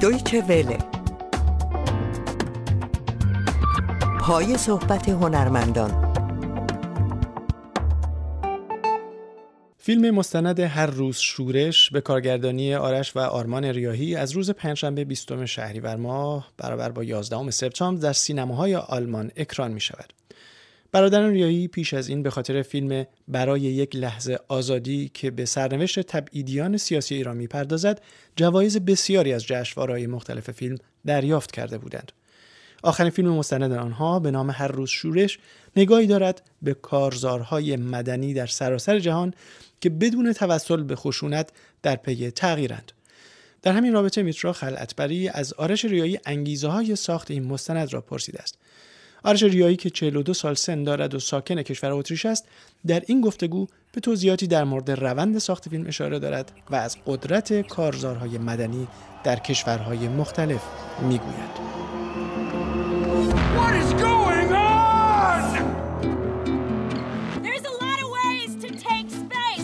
دویچه وله، پای صحبت هنرمندان. فیلم مستند هر روز شورش به کارگردانی آرش و آرمان ریاحی از روز پنجشنبه 20 شهریور ماه برابر با 11 سپتامبر در سینماهای آلمان اکران می شود. برادران ریاحی پیش از این به خاطر فیلم برای یک لحظه آزادی که به سرنوشت تبعیدیان سیاسی ایران می‌پردازد، جوایز بسیاری از جشنواره‌های مختلف فیلم دریافت کرده بودند. آخرین فیلم مستند آنها به نام هر روز شورش نگاهی دارد به کارزارهای مدنی در سراسر جهان که بدون توسل به خشونت در پی تغییرند. در همین رابطه میترا خلعتبری از آرش ریاحی انگیزه‌های ساخت این مستند را پرسیده است. آرش ریاحی که 42 سال سن دارد و ساکن کشور اتریش است، در این گفتگو به توضیحاتی در مورد روند ساخت فیلم اشاره دارد و از قدرت کارزارهای مدنی در کشورهای مختلف میگوید. What is going on? There's a lot of ways to take space.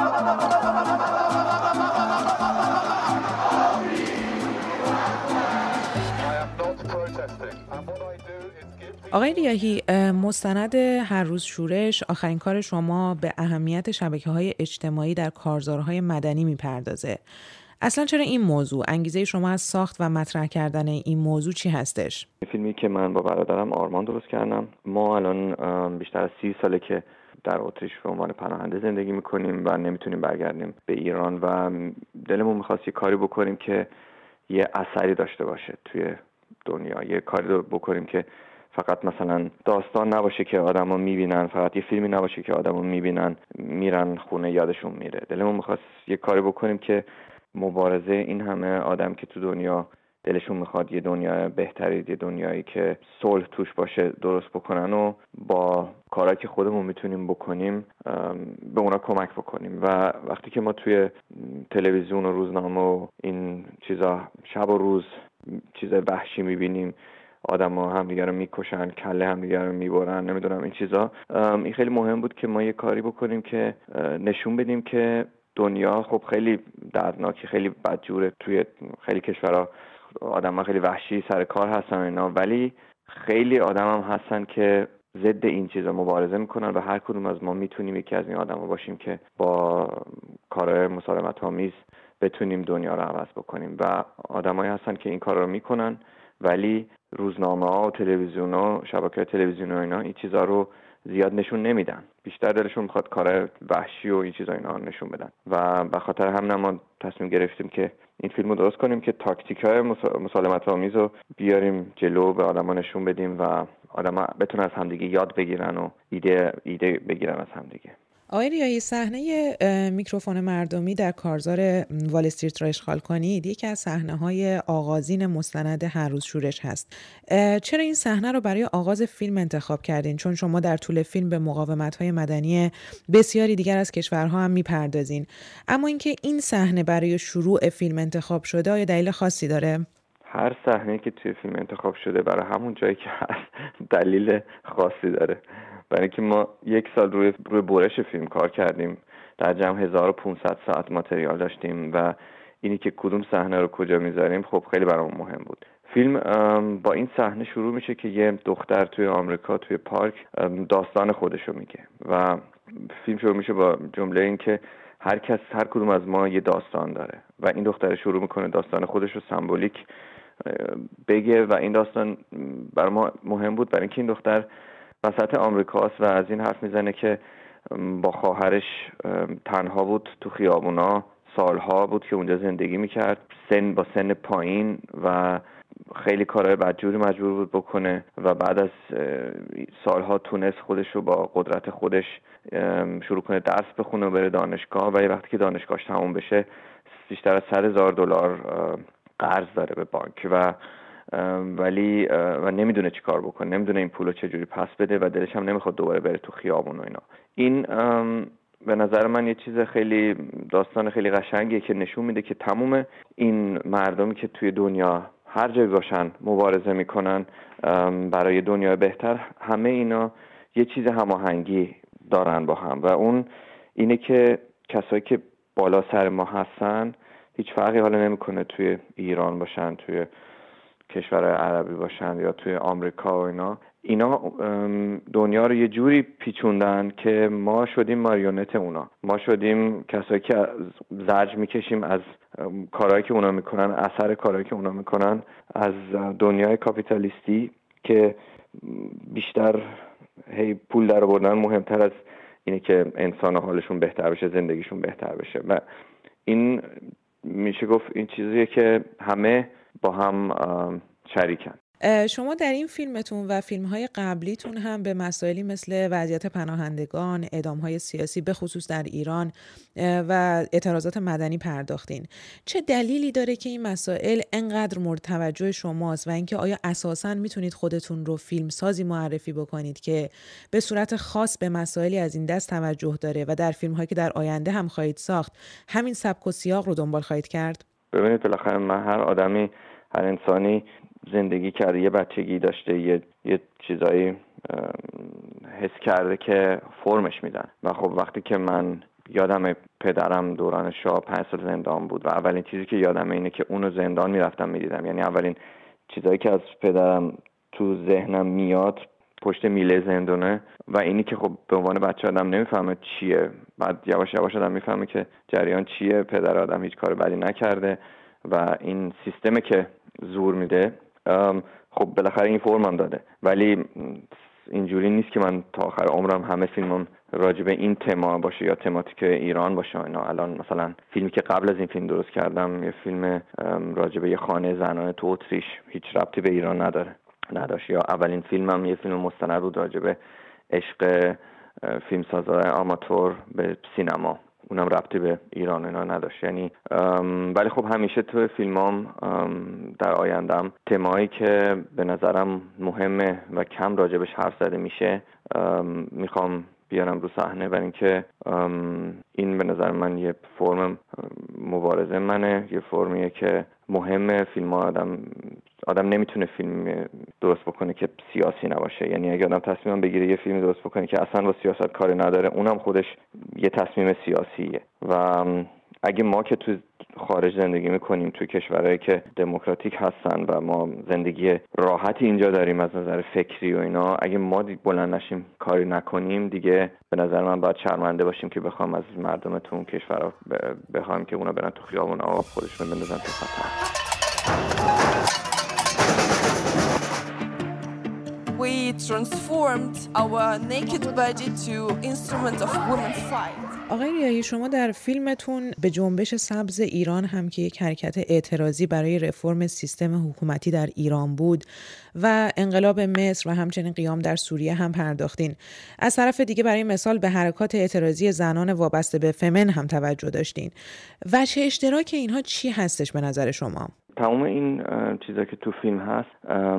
آقای ریاحی، مستند هر روز شورش آخرین کار شما به اهمیت شبکه‌های اجتماعی در کارزارهای مدنی میپردازه. اصلا چرا این موضوع؟ انگیزه شما از ساخت و مطرح کردن این موضوع چی هستش؟ فیلمی که من با برادرم آرمان درست کردم. ما الان بیشتر از 30 ساله که در اتریش به عنوان پناهنده زندگی میکنیم و نمیتونیم برگردیم به ایران و دلمون میخواست یه کاری بکنیم که یه اثری داشته باشه توی دنیا. یه کاری رو بکنیم که فقط مثلا داستان نباشه که آدما میبینن، فقط یه فیلمی نباشه که آدما میبینن میرن خونه یادشون میره. دلمون میخواست یه کاری بکنیم که مبارزه این همه آدم که تو دنیا دلشون میخواد یه دنیا بهتری، یه دنیایی که صلح توش باشه درست بکنن و با کارهایی که خودمون میتونیم بکنیم به اونا کمک بکنیم. و وقتی که ما توی تلویزیون و روزنامه و این چیزا شب و روز چیز وحشی میبینیم، آدم‌ها همدیگه رو میکشن، کله همدیگه رو میبرن، نمیدونم این چیزا، این خیلی مهم بود که ما یه کاری بکنیم که نشون بدیم که دنیا خب خیلی دردناکه، خیلی بدجوره، توی خیلی کشورها آدم‌ها خیلی وحشی سر کار هستن اینا، ولی خیلی آدم هم هستن که ضد این چیزا مبارزه میکنن و هر کدوم از ما میتونیم یکی از این آدم‌ها باشیم که با کارهای مسالمت‌آمیز بتونیم دنیا رو عوض بکنیم. و آدمایی هستن که این کارا رو میکنن ولی روزنامه‌ها و تلویزیون‌ها، شبکه‌های تلویزیونی و اینا این چیزا رو زیاد نشون نمیدن. بیشتر دلشون میخواد کار وحشی و این چیزا اینا نشون بدن و به خاطر همین ما تصمیم گرفتیم که این فیلمو درست کنیم که تاکتیک‌های مسالمت‌آمیز رو بیاریم جلو، به آدم‌ها نشون بدیم و آدم‌ها بتونن از همدیگه یاد بگیرن و ایده بگیرن از همدیگه. آقای ریاحی، صحنه میکروفون مردمی در کارزار وال استریت را اشغال کنید یکی از صحنه‌های آغازین مستند هر روز شورش هست. چرا این صحنه رو برای آغاز فیلم انتخاب کردین؟ چون شما در طول فیلم به مقاومت‌های مدنی بسیاری دیگر از کشورها هم میپردازین، اما اینکه این صحنه برای شروع فیلم انتخاب شده آیا دلیل خاصی داره؟ هر صحنه‌ای که توی فیلم انتخاب شده برای همون جایی که هست دلیل خاصی داره. برای اینکه ما 1 سال روی برش فیلم کار کردیم، در جمع 1500 ساعت متریال داشتیم و اینی که کدوم صحنه رو کجا میذاریم خب خیلی برامون مهم بود. فیلم با این صحنه شروع میشه که یه دختر توی آمریکا توی پارک داستان خودشو میگه و فیلم شروع میشه با جمله این که هر کدوم از ما یه داستان داره و این دختر شروع میکنه داستان خودش رو سمبولیک بگه و این داستان برای ما مهم بود برای اینکه این دختر وسط آمریکاست و از این حرف میزنه که با خواهرش تنها بود تو خیابونا، سالها بود که اونجا زندگی میکرد، با سن پایین و خیلی کارهای بدجوری مجبور بود بکنه و بعد از سالها تونست خودش رو با قدرت خودش شروع کنه درس بخونه و بره دانشگاه و وقتی که دانشگاهش تموم بشه بیشتر از $100,000 قرض داره به بانک ولی نمیدونه چی کار بکنه، نمیدونه این پولو چجوری پس بده و دلش هم نمیخواد دوباره بره تو خیابون و اینا. این به نظر من یه چیز خیلی داستان خیلی قشنگیه که نشون میده که تمام این مردمی که توی دنیا هر جای باشن مبارزه میکنن برای دنیای بهتر، همه اینا یه چیز هماهنگی دارن با هم و اون اینه که کسایی که بالا سر ما هستن هیچ فرقی حالا نمیکنه توی ایران باشن، توی کشور عربی باشن یا توی آمریکا و اینا دنیا رو یه جوری پیچوندن که ما شدیم ماریونت اونا، ما شدیم کسایی که زجر میکشیم از کارهایی که اونا میکنن، اثر کارهایی که اونا میکنن، از دنیای کاپیتالیستی که بیشتر پول در آوردن مهمتر از اینه که انسان حالشون بهتر بشه، زندگیشون بهتر بشه. و این میشه گفت این چیزیه که همه با هم شریکن. شما در این فیلمتون و فیلم‌های قبلیتون هم به مسائلی مثل وضعیت پناهندگان، اعدام‌های سیاسی به خصوص در ایران و اعتراضات مدنی پرداختین. چه دلیلی داره که این مسائل انقدر مورد توجه شماست و اینکه آیا اساساً میتونید خودتون رو فیلمسازی معرفی بکنید که به صورت خاص به مسائلی از این دست توجه داره و در فیلم‌هایی که در آینده هم خواهید ساخت همین سبک و سیاق رو دنبال خواهید کرد؟ ببینید بالاخره هر آدمی، هر انسانی زندگی کرده، یه بچگی داشته، یه چیزایی حس کرده که فرمش میدن. و خب وقتی که من یادم پدرم دوران شاه 5 سال زندان بود و اولین چیزی که یادم اینه که اونو زندان میرفتم میدیدم، یعنی اولین چیزایی که از پدرم تو ذهنم میاد پشت میله زندانه و اینی که خب به عنوان بچه آدم نمیفهمه چیه، بعد یواش یواش آدم میفهمه که جریان چیه، پدر آدم هیچ کار بدی نکرده و این سیستمی که زور میده خب بالاخره این فرمم داده. ولی اینجوری نیست که من تا آخر عمرم همه فیلمم راجع به این تما باشه یا تماتیک ایران باشه. اینا الان مثلا فیلمی که قبل از این فیلم درست کردم یه فیلم راجع به یه خانه زنانه تو اتریش، هیچ ربطی به ایران نداشت. یا اولین فیلمم یه فیلم مستند بود راجع به عشق فیلمسازای آماتور به سینما، اونم ربطی به ایران اینا نداشت. یعنی ولی خب همیشه تو فیلمام در آیندم تمایی که به نظرم مهمه و کم راجبش حرف زده میشه میخوام بیارم رو صحنه، برای اینکه این به نظر من یه فرم مبارزه منه، یه فرمیه که مهمه. فیلم آدم نمیتونه فیلم درست بکنه که سیاسی نباشه. یعنی اگه آدم تصمیم بگیره یه فیلم درست بکنه که اصلا با سیاست کاری نداره، اونم خودش یه تصمیم سیاسیه. و اگه ما که تو خارج زندگی میکنیم، توی کشورهایی که دموکراتیک هستن و ما زندگی راحتی اینجا داریم از نظر فکری و اینا، اگه ما بلند نشیم کاری نکنیم دیگه به نظر من باید شرمنده باشیم که بخوام از مردم تو اون کشورها بخوام که اونا برن تو خیابون آب خودشون بندازن تو خطر. We transformed our naked body to instrument of women's fight. آقای ریاحی، شما در فیلمتون به جنبش سبز ایران هم که یک حرکت اعتراضی برای رفرم سیستم حکومتی در ایران بود و انقلاب مصر و همچنین قیام در سوریه هم پرداختین. از طرف دیگه برای مثال به حرکات اعتراضی زنان وابسته به فمن هم توجه داشتین. وجه اشتراک اینها چی هستش به نظر شما؟ تمام این چیزا که تو فیلم هست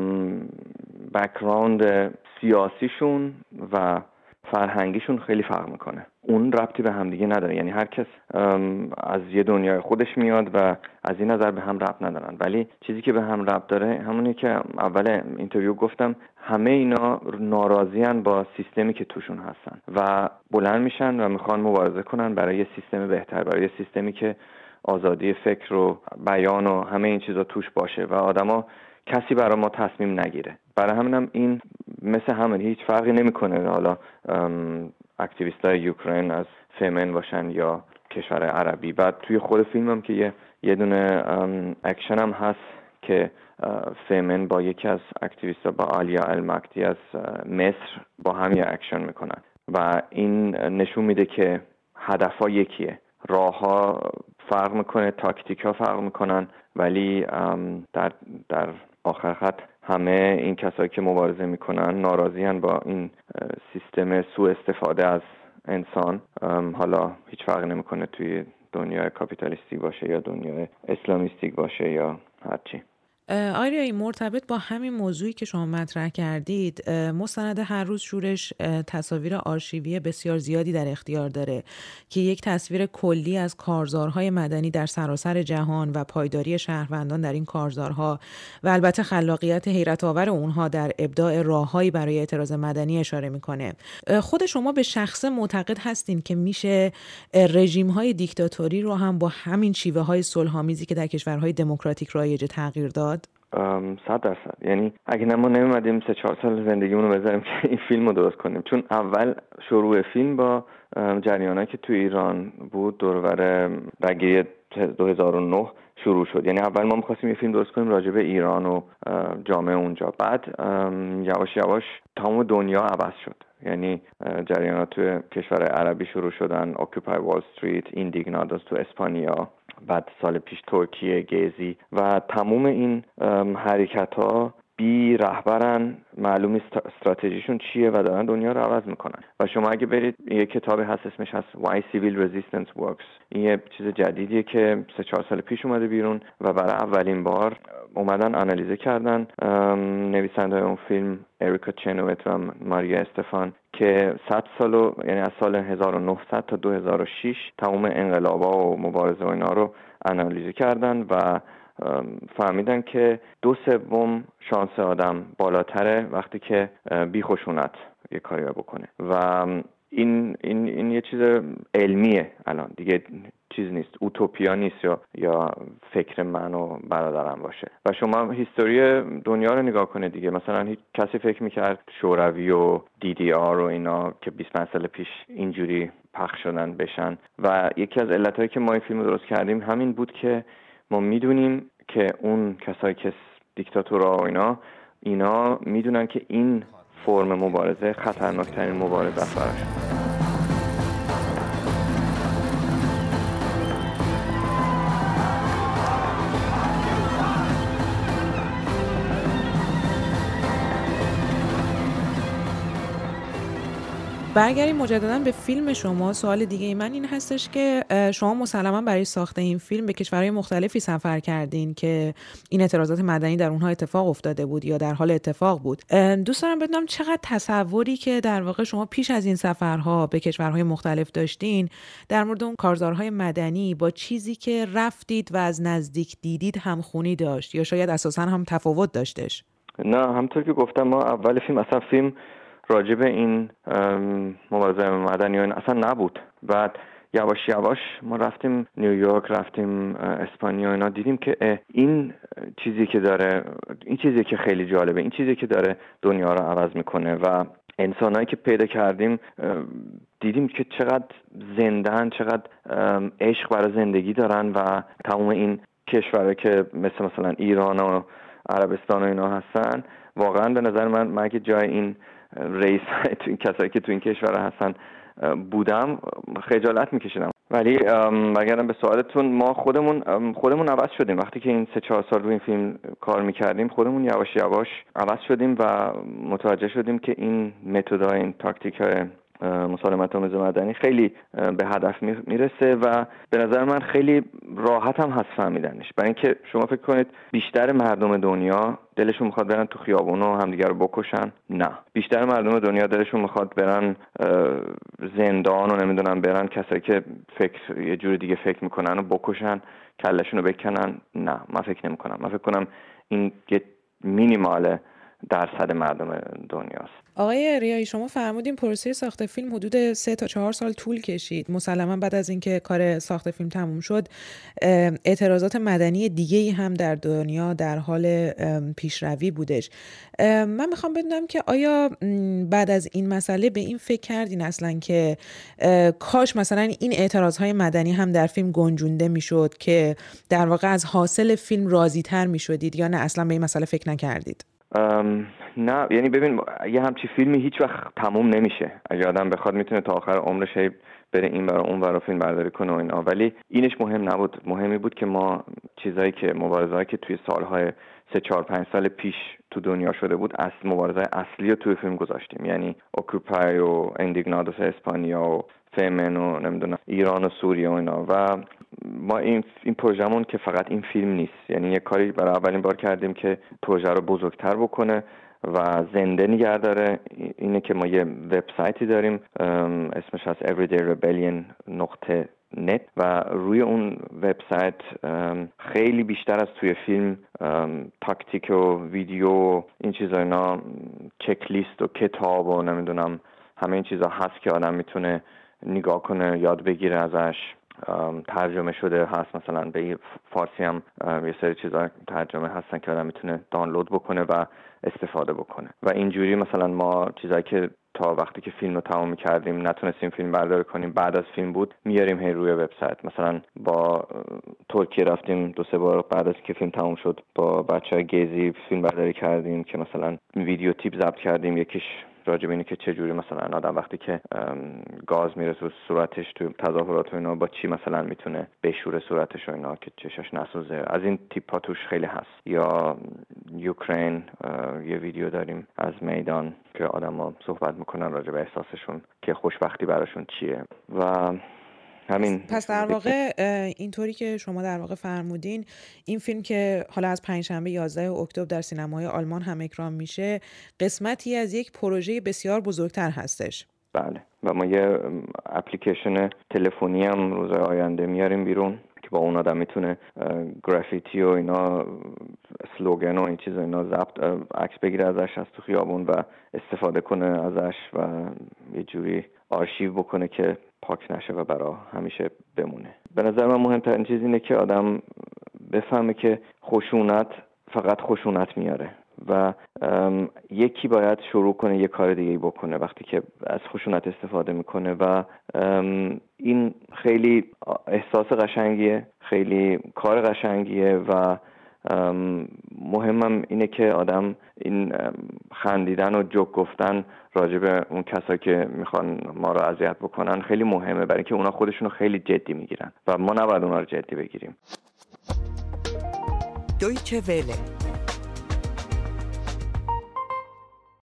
بک‌گراند سیاسیشون و فرهنگیشون خیلی فرق میکنه. اون ربطی به هم دیگه نداره. یعنی هر کس از یه دنیای خودش میاد و از این نظر به هم ربط ندارن. ولی چیزی که به هم ربط داره همونی که اول اینترویو گفتم، همه اینا ناراضیان با سیستمی که توشون هستن و بلند میشن و میخوان مبارزه کنن برای یه سیستم بهتر، برای یه سیستمی که آزادی فکر و بیان و همه این چیزا توش باشه و آدما کسی برای ما تصمیم نگیره. برای همینم این مثل همه هیچ فرقی نمیکنه حالا اکتیویستای یوکراین از فمن باشن یا کشور عربی. بعد توی خود فیلمم که یه دونه اکشن هم هست که فمن با یکی از اکتیویستا با آلیا المکتی از مصر با هم یه اکشن میکنن و این نشون میده که هدفها یکیه، راهها فرق میکنه، تاکتیکها فرق میکنن، ولی در آخر خط همه این کسایی که مبارزه میکنن ناراضیان با این سیستم سوء استفاده از انسان. حالا هیچ فرقی نمیکنه توی دنیای کاپیتالیستی باشه یا دنیای اسلامیستیک باشه یا هرچی. آریا، مرتبط با همین موضوعی که شما مطرح کردید، مستند هر روز شورش تصاویر آرشیوی بسیار زیادی در اختیار داره که یک تصویر کلی از کارزارهای مدنی در سراسر جهان و پایداری شهروندان در این کارزارها و البته خلاقیت حیرت آور اونها در ابداع راههایی برای اعتراض مدنی اشاره میکنه. خود شما به شخص معتقد هستین که میشه رژیم‌های دیکتاتوری رو هم با همین شیوه‌های صلح‌آمیزی که در کشورهای دموکراتیک رایج تغییر داد؟ 100%. یعنی اگه ما نمی‌اومدیم 3-4 سال زندگیمون رو بذاریم که این فیلم رو درست کنیم، چون اول شروع فیلم با جریانایی که تو ایران بود دور و بر رگه 2009 شروع شد. یعنی اول ما می‌خواستیم یه فیلم درست کنیم راجع به ایران و جامعه اونجا، بعد یواش یواش تمام دنیا عوض شد. یعنی جریانات تو کشور عربی شروع شدن، اوکوپای وال استریت، ایندیگنادوس تو اسپانیا، بعد سال پیش ترکیه، گزی، و تمام این حرکت‌ها بی رهبرن، معلوم استراتژیشون چیه و دارن دنیا رو عوض میکنن. و شما اگه برید یه کتابی هست اسمش هست Why Civil Resistance Works، این یه چیز جدیدیه که 3-4 سال پیش اومده بیرون و برای اولین بار اومدن آنالیزه کردن نویسنده اون فیلم اریکا چنویت و ماریا استفان که 100 سالو، یعنی از سال 1900 تا 2006 تمام انقلابا و مبارزه و اینا رو آنالیزه کردن و فهمیدن که 2/3 شانس آدم بالاتره وقتی که بی خشونت یه کاری رو بکنه. و این یه چیز علمیه الان دیگه، چیز نیست، اوتوپیا نیست یا فکر من و برادرم باشه. و شما هیستوری دنیا رو نگاه کنه دیگه، مثلا کسی فکر میکرد شوروی و DDR و اینا که 25 سال پیش اینجوری پخش شدن بشن. و یکی از علتایی که ما این فیلم رو درست کردیم همین بود که ما میدونیم که اون کسایی که دیکتاتورها و اینا میدونن که این فرم مبارزه خطرناکترین مبارزه است براشون. برگردیم مجددا به فیلم شما. سوال دیگه من این هستش که شما مسلما برای ساخت این فیلم به کشورهای مختلفی سفر کردین که این اعتراضات مدنی در اونها اتفاق افتاده بود یا در حال اتفاق بود. دوست دارم بدونم چقدر تصوری که در واقع شما پیش از این سفرها به کشورهای مختلف داشتین در مورد اون کارزارهای مدنی با چیزی که رفتید و از نزدیک دیدید همخونی داشت یا شاید اساساً هم تفاوت داشتش؟ نه، همونطور که گفتم ما اول فیلم راجع به این مبارزه مدنی اصلا نبود. بعد یواش یواش ما رفتیم نیویورک، رفتیم اسپانیا، اینا دیدیم که این چیزی که داره، این چیزی که خیلی جالبه، این چیزی که داره دنیا رو عوض میکنه. و انسانایی که پیدا کردیم دیدیم که چقدر زندن، چقدر عشق برای زندگی دارن. و تمام این کشورها که مثلا ایران و عربستان و اینا هستن، واقعا به نظر من اگه جای این رئیس کسایی که تو این کشور هستن بودم خجالت میکشیدم. ولی برگردم به سوالتون، ما خودمون عوض شدیم. وقتی که این 3-4 سال روی این فیلم کار میکردیم خودمون یواش یواش عوض شدیم و متوجه شدیم که این متدهای، این تاکتیک‌های مسالمت آمیز مدنی خیلی به هدف میرسه و به نظر من خیلی راحت هم هست فهمیدنش. برای اینکه شما فکر کنید بیشتر مردم دنیا دلشون میخواد برن تو خیابون و همدیگر رو بکشن؟ نه. بیشتر مردم دنیا دلشون میخواد برن زندان و نمیدونم برن کسایی که یه جور دیگه فکر میکنن و بکشن، کلشون رو بکنن؟ نه، من فکر نمیکنم. من فکر کنم این یه مینیمال درصد مردم دنیاست. آقای ریایی، شما فرمودین پروسه ساخت فیلم حدود 3 تا 4 سال طول کشید. مسلما بعد از اینکه کار ساخت فیلم تموم شد اعتراضات مدنی دیگه‌ای هم در دنیا در حال پیشروی بودش. من میخوام بدونم که آیا بعد از این مسئله به این فکر کردین اصلا که کاش مثلا این اعتراضهای مدنی هم در فیلم گنجونده میشد که در واقع از حاصل فیلم راضی تر میشدید، یا نه اصلا به این مسئله فکر نکردید؟ نه، یعنی ببین یه همچی فیلمی هیچ وقت تموم نمیشه. اگه آدم بخواد میتونه تا آخر عمرش بره این برای اون برای فیلم برداری کنه و اینا، ولی اینش مهم نبود. مهمی بود که ما چیزایی که مبارزه‌ای که توی سالهای 3-4-5 سال پیش تو دنیا شده بود، مبارزه اصلی رو توی فیلم گذاشتیم. یعنی اوکوپای و ایندیگنادوس اسپانیا و فمن و نمیدونم ایران و سوریه و اینا. و ما این پروژمون که فقط این فیلم نیست، یعنی یه کاری برای اولین بار کردیم که پروژه رو بزرگتر بکنه و زنده نگه داره. اینه که ما یه وبسایتی داریم اسمش هست everydayrebellion.net و روی اون وبسایت خیلی بیشتر از توی فیلم تاکتیک و ویدیو این چیزا، اینا چک لیست و کتاب و نمیدونم همه این چیزا هست که آدم میتونه نگاه کنه، یاد بگیره ازش. ترجمه شده هست، مثلا به فارسی هم یه سری چیزا ترجمه هستن که آدم میتونه دانلود بکنه و استفاده بکنه. و اینجوری مثلا ما چیزایی که تا وقتی که فیلم رو تمام کردیم نتونستیم فیلم برداری کنیم، بعد از فیلم بود میاریم هی روی وبسایت. مثلا با ترکیه رفتیم 2-3 بار بعد از که فیلم تمام شد، با بچه‌های گیزی فیلم برداری کردیم که مثلا ویدیو تیپ ضبط کردیم، یکیش راجب اینه که چجوری مثلا آدم وقتی که گاز میره تو صورتش تو تظاهرات و اینا با چی مثلا میتونه بشوره صورتش و اینا که چشاش نسوزه. از این تیپا توش خیلی هست. یا یوکرین یه ویدیو داریم از میدان که آدما صحبت میکنن راجب احساسشون که خوشبختی براشون چیه و همین. پس در واقع اینطوری که شما در واقع فرمودین، این فیلم که حالا از پنجشنبه 11 اکتبر در سینماهای آلمان هم اکران میشه قسمتی از یک پروژه بسیار بزرگتر هستش. بله، و ما یه اپلیکیشن تلفنی هم روز آینده میاریم بیرون که با اون آدم میتونه گرافیتی و اینا، اسلوگن و این چیزا اینا ضبط عکس بگیره ازش از تو خیابون و استفاده کنه ازش و یه جوری آرشیو بکنه که پاک نشه و برای همیشه بمونه. به نظر من مهمترین چیز اینه که آدم بفهمه که خشونت فقط خشونت میاره و یکی باید شروع کنه یه کار دیگه بکنه وقتی که از خشونت استفاده میکنه و این خیلی احساس قشنگیه، خیلی کار قشنگیه و مهمم اینه که آدم این خندیدن و جوک گفتن راجع به اون کسایی که میخوان ما رو اذیت بکنن خیلی مهمه، برای اینکه اونا خودشونو خیلی جدی میگیرن و ما نباید اونا رو جدی بگیریم. دویچه وله